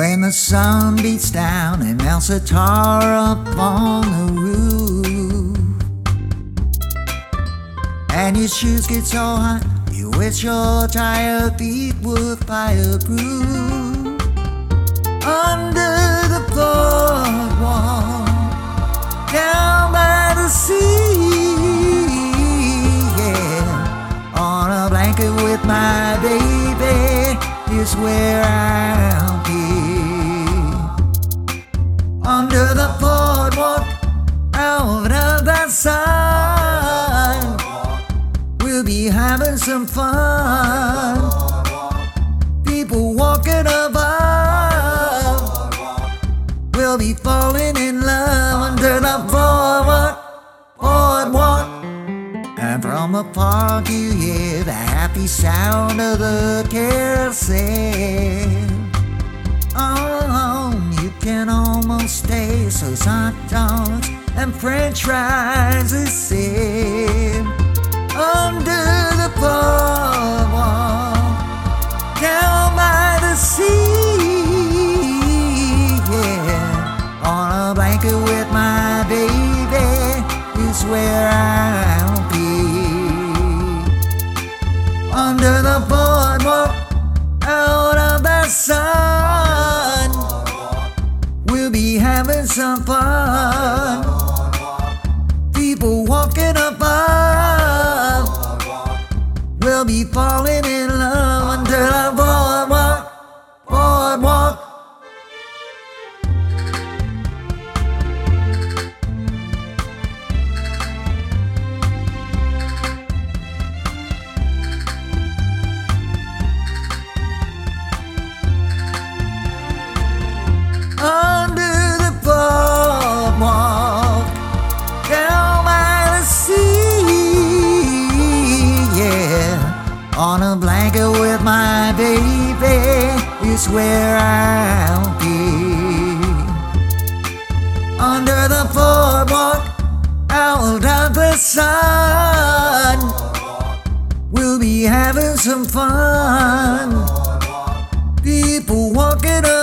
When the sun beats down and melts the tar up on the roof, and your shoes get so hot you wish your tired feet would fireproof. Under the boardwalk, down by the sea, yeah, on a blanket with my baby is where I'll be. Under the boardwalk, out of the sun, we'll be having some fun. People walking above, we'll be falling in love under the boardwalk. And from the park you hear the happy sound of the carousel. Oh, you can almost taste those hot dogs and french fries the same. Under the boardwalk, down by the sea, yeah, on a blanket with my baby is where I'll be. Under the boardwalk, out of the sun, we'll be having some fun. People walking above, we'll be falling in love under the boardwalk. Under the boardwalk, down by the sea, yeah, on a blanket with my baby is where I'll be. Under the boardwalk, out of the sun, we'll be having some fun. People walking up